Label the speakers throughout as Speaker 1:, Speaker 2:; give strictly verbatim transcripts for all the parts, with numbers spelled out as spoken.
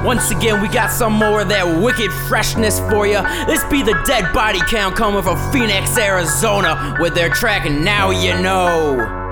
Speaker 1: Once again, we got some more of that wicked freshness for you. This be the Dead Body Count coming from Phoenix, Arizona, with their track Now You Know.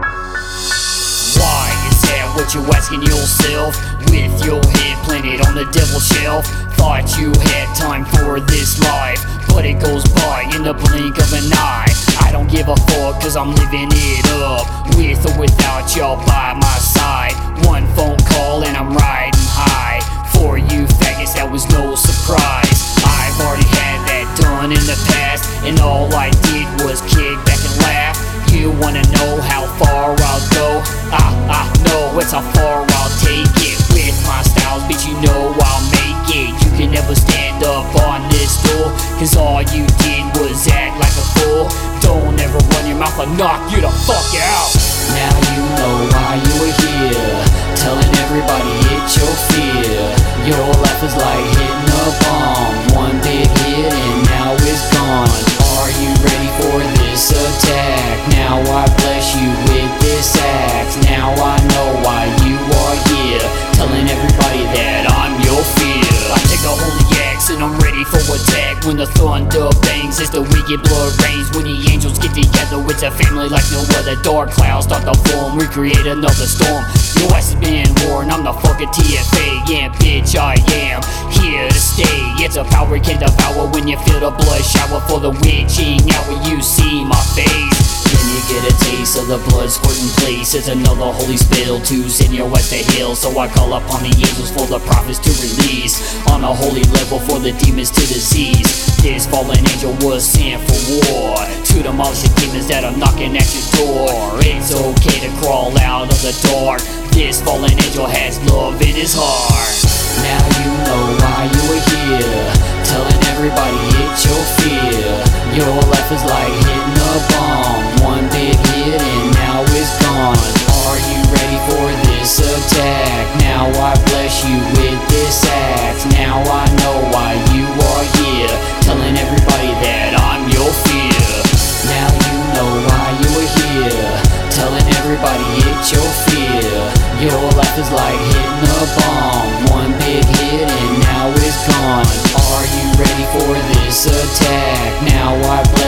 Speaker 2: Why is that what you asking yourself? With your head planted on the devil's shelf. Thought you had time for this life, but it goes by in the blink of an eye. I don't give a fuck cause I'm living it up, with or without y'all by my side. One phone call and I'm riding high. For you faggots that was no surprise. I've already had that done in the past, and all I did was kick back and laugh. You wanna know how far I'll go? Ah, ah, no, it's how far I'll take it. With my styles, bitch, you know I'll make it. You can never stand up on this stool, cause all you did was act like a fool. Don't ever run your mouth, I'll knock you the fuck out.
Speaker 3: Now you know why you were here, telling everybody it's your fear. Your life is like hitting a bomb, one big hit and now it's gone. Are you ready for this attack? Now I bless you with this axe. Now I know why you are here, telling everybody that I'm your fear.
Speaker 2: I take a holy axe and I'm ready for attack. When the thunder bangs, it's the wicked blood rains. When the angels get together, it's a family like no other. Dark clouds start to form, recreate another storm. Your ass is being worn, I'm the fucking T F A. Yeah, bitch, I am here to stay. It's a power can devour when you feel the blood shower for the witching out when you see my face.
Speaker 3: Then you get a taste of the blood squirting place. It's another holy spell to send your ass to hell. So I call upon the angels for the prophets to release, on a holy level for the demons to disease. This fallen angel was sent for war, to demolish the demons that are knocking at your door. It's okay to crawl out of the dark. This fallen angel has love in his heart. Now you know why you were here, telling everybody it's your fear. Your life is like hitting a bomb, one big hit and now it's gone. Are you ready for this attack? Now I bless you with this axe. Now I know why you are here, telling everybody that I'm your fear. Now you know why you were here, telling everybody it's your fear. Your life is like hitting a bomb, one big hit and now it's gone. Are you ready for this attack? Now I bless